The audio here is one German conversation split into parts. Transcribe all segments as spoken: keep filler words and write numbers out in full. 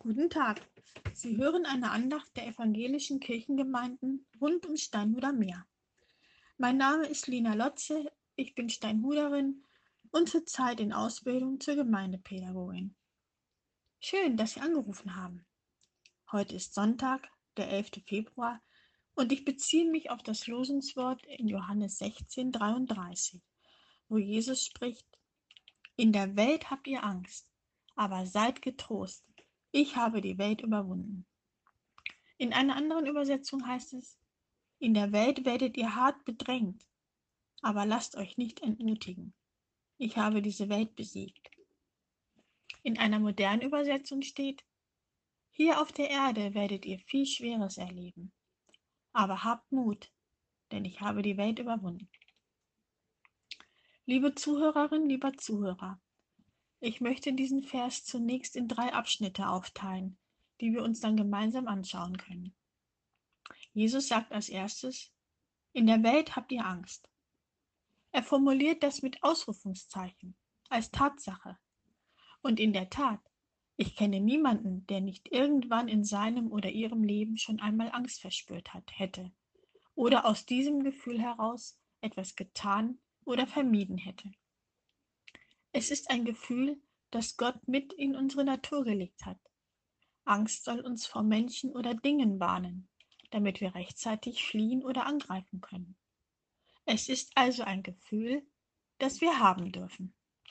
Guten Tag. Sie hören eine Andacht der evangelischen Kirchengemeinden rund um Steinhuder Meer. Mein Name ist Lina Lotze, ich bin Steinhuderin und zurzeit in Ausbildung zur Gemeindepädagogin. Schön, dass Sie angerufen haben. Heute ist Sonntag, der elfte Februar, und ich beziehe mich auf das Losungswort in Johannes sechzehn, dreiunddreißig, wo Jesus spricht: In der Welt habt ihr Angst, aber seid getrost, ich habe die Welt überwunden. In einer anderen Übersetzung heißt es: In der Welt werdet ihr hart bedrängt, aber lasst euch nicht entmutigen. Ich habe diese Welt besiegt. In einer modernen Übersetzung steht: Hier auf der Erde werdet ihr viel Schweres erleben, aber habt Mut, denn ich habe die Welt überwunden. Liebe Zuhörerin, lieber Zuhörer, ich möchte diesen Vers zunächst in drei Abschnitte aufteilen, die wir uns dann gemeinsam anschauen können. Jesus sagt als erstes: In der Welt habt ihr Angst. Er formuliert das mit Ausrufungszeichen, als Tatsache. Und in der Tat, ich kenne niemanden, der nicht irgendwann in seinem oder ihrem Leben schon einmal Angst verspürt hat, hätte oder aus diesem Gefühl heraus etwas getan oder vermieden hätte. Es ist ein Gefühl, das Gott mit in unsere Natur gelegt hat. Angst soll uns vor Menschen oder Dingen warnen, damit wir rechtzeitig fliehen oder angreifen können. Es ist also ein Gefühl, das wir haben dürfen.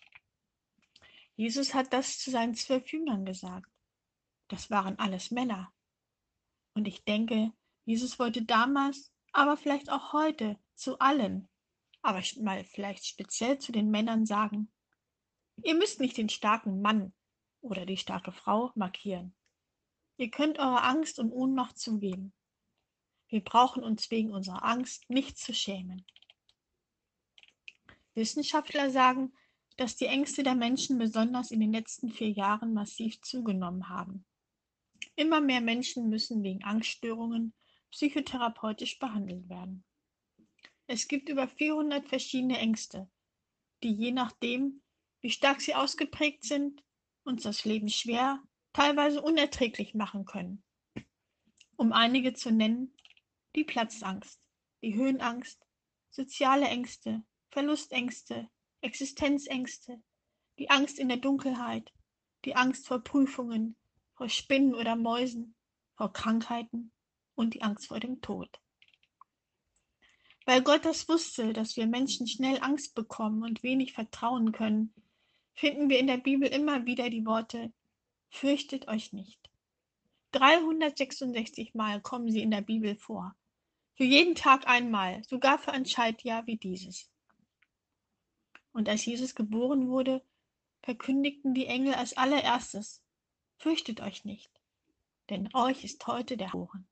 Jesus hat das zu seinen zwölf Jüngern gesagt. Das waren alles Männer. Und ich denke, Jesus wollte damals, aber vielleicht auch heute, zu allen, aber mal vielleicht speziell zu den Männern sagen: Ihr müsst nicht den starken Mann oder die starke Frau markieren. Ihr könnt eure Angst und Ohnmacht zugeben. Wir brauchen uns wegen unserer Angst nicht zu schämen. Wissenschaftler sagen, dass die Ängste der Menschen besonders in den letzten vier Jahren massiv zugenommen haben. Immer mehr Menschen müssen wegen Angststörungen psychotherapeutisch behandelt werden. Es gibt über vierhundert verschiedene Ängste, die je nachdem, wie stark sie ausgeprägt sind, uns das Leben schwer, teilweise unerträglich machen können. Um einige zu nennen: die Platzangst, die Höhenangst, soziale Ängste, Verlustängste, Existenzängste, die Angst in der Dunkelheit, die Angst vor Prüfungen, vor Spinnen oder Mäusen, vor Krankheiten und die Angst vor dem Tod. Weil Gott das wusste, dass wir Menschen schnell Angst bekommen und wenig vertrauen können, finden wir in der Bibel immer wieder die Worte: Fürchtet euch nicht. dreihundertsechsundsechzig Mal kommen sie in der Bibel vor. Für jeden Tag einmal, sogar für ein Schaltjahr wie dieses. Und als Jesus geboren wurde, verkündigten die Engel als allererstes: Fürchtet euch nicht, denn euch ist heute der geboren.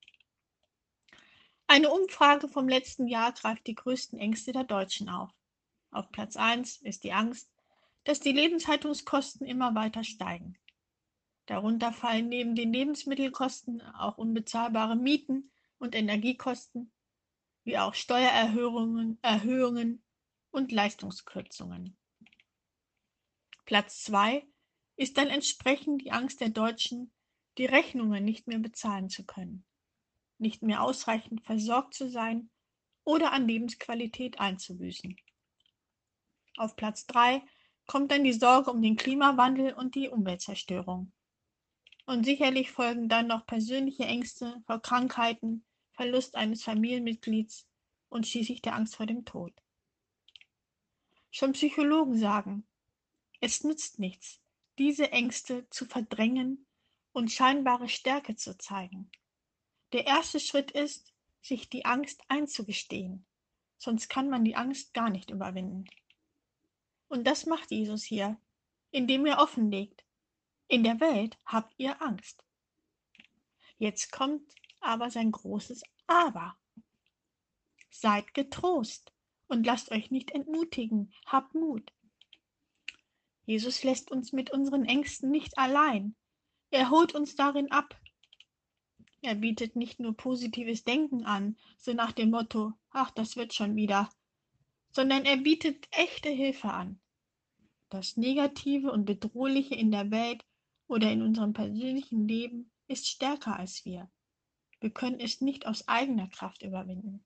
Eine Umfrage vom letzten Jahr greift die größten Ängste der Deutschen auf. Auf Platz eins ist die Angst, dass die Lebenshaltungskosten immer weiter steigen. Darunter fallen neben den Lebensmittelkosten auch unbezahlbare Mieten und Energiekosten, wie auch Steuererhöhungen Erhöhungen und Leistungskürzungen. Platz zwei ist dann entsprechend die Angst der Deutschen, die Rechnungen nicht mehr bezahlen zu können, nicht mehr ausreichend versorgt zu sein oder an Lebensqualität einzubüßen. Auf Platz drei kommt dann die Sorge um den Klimawandel und die Umweltzerstörung. Und sicherlich folgen dann noch persönliche Ängste vor Krankheiten, Verlust eines Familienmitglieds und schließlich der Angst vor dem Tod. Schon Psychologen sagen, es nützt nichts, diese Ängste zu verdrängen und scheinbare Stärke zu zeigen. Der erste Schritt ist, sich die Angst einzugestehen, sonst kann man die Angst gar nicht überwinden. Und das macht Jesus hier, indem er offenlegt: In der Welt habt ihr Angst. Jetzt kommt aber sein großes Aber. Seid getrost und lasst euch nicht entmutigen, habt Mut. Jesus lässt uns mit unseren Ängsten nicht allein. Er holt uns darin ab. Er bietet nicht nur positives Denken an, so nach dem Motto: Ach, das wird schon wieder, sondern er bietet echte Hilfe an. Das Negative und Bedrohliche in der Welt oder in unserem persönlichen Leben ist stärker als wir. Wir können es nicht aus eigener Kraft überwinden.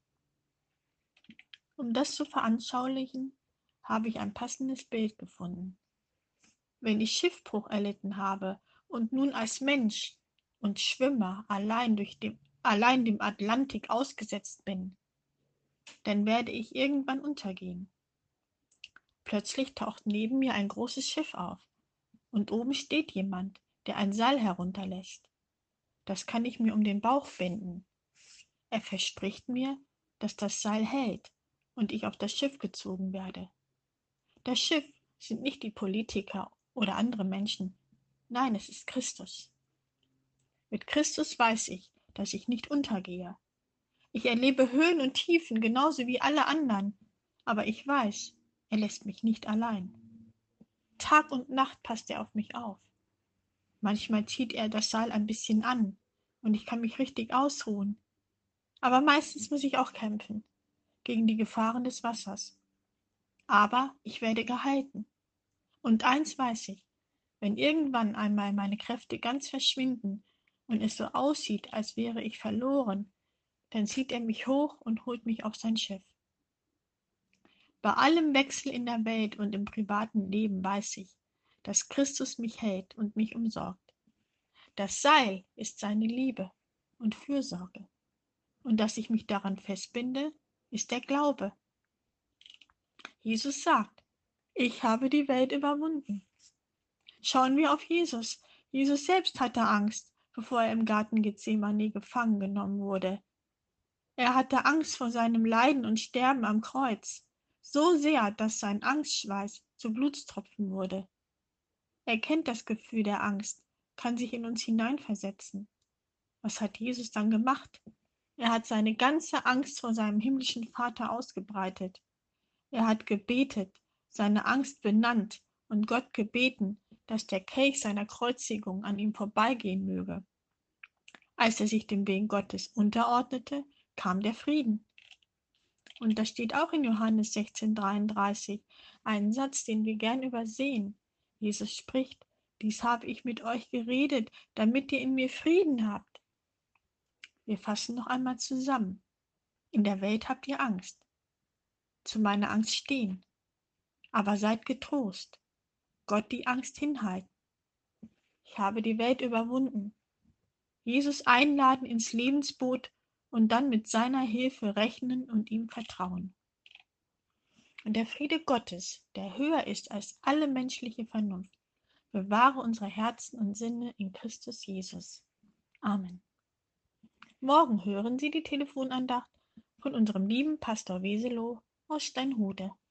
Um das zu veranschaulichen, habe ich ein passendes Bild gefunden. Wenn ich Schiffbruch erlitten habe und nun als Mensch und Schwimmer allein, durch dem, allein dem Atlantik ausgesetzt bin, dann werde ich irgendwann untergehen. Plötzlich taucht neben mir ein großes Schiff auf und oben steht jemand, der ein Seil herunterlässt. Das kann ich mir um den Bauch binden. Er verspricht mir, dass das Seil hält und ich auf das Schiff gezogen werde. Das Schiff sind nicht die Politiker oder andere Menschen. Nein, es ist Christus. Mit Christus weiß ich, dass ich nicht untergehe. Ich erlebe Höhen und Tiefen genauso wie alle anderen, aber ich weiß, er lässt mich nicht allein. Tag und Nacht passt er auf mich auf. Manchmal zieht er das Seil ein bisschen an und ich kann mich richtig ausruhen. Aber meistens muss ich auch kämpfen gegen die Gefahren des Wassers. Aber ich werde gehalten. Und eins weiß ich, wenn irgendwann einmal meine Kräfte ganz verschwinden und es so aussieht, als wäre ich verloren, dann zieht er mich hoch und holt mich auf sein Schiff. Bei allem Wechsel in der Welt und im privaten Leben weiß ich, dass Christus mich hält und mich umsorgt. Das Seil ist seine Liebe und Fürsorge. Und dass ich mich daran festbinde, ist der Glaube. Jesus sagt, ich habe die Welt überwunden. Schauen wir auf Jesus. Jesus selbst hatte Angst, bevor er im Garten Gethsemane gefangen genommen wurde. Er hatte Angst vor seinem Leiden und Sterben am Kreuz, so sehr, dass sein Angstschweiß zu Blutstropfen wurde. Er kennt das Gefühl der Angst, kann sich in uns hineinversetzen. Was hat Jesus dann gemacht? Er hat seine ganze Angst vor seinem himmlischen Vater ausgebreitet. Er hat gebetet, seine Angst benannt und Gott gebeten, dass der Kelch seiner Kreuzigung an ihm vorbeigehen möge. Als er sich dem Willen Gottes unterordnete, kam der Frieden. Und das steht auch in Johannes sechzehn dreiunddreißig, einen Satz, den wir gern übersehen. Jesus spricht, dies habe ich mit euch geredet, damit ihr in mir Frieden habt. Wir fassen noch einmal zusammen. In der Welt habt ihr Angst. Zu meiner Angst stehen. Aber seid getrost. Gott die Angst hinhalten. Ich habe die Welt überwunden. Jesus einladen ins Lebensboot und dann mit seiner Hilfe rechnen und ihm vertrauen. Und der Friede Gottes, der höher ist als alle menschliche Vernunft, bewahre unsere Herzen und Sinne in Christus Jesus. Amen. Morgen hören Sie die Telefonandacht von unserem lieben Pastor Weselo aus Steinhude.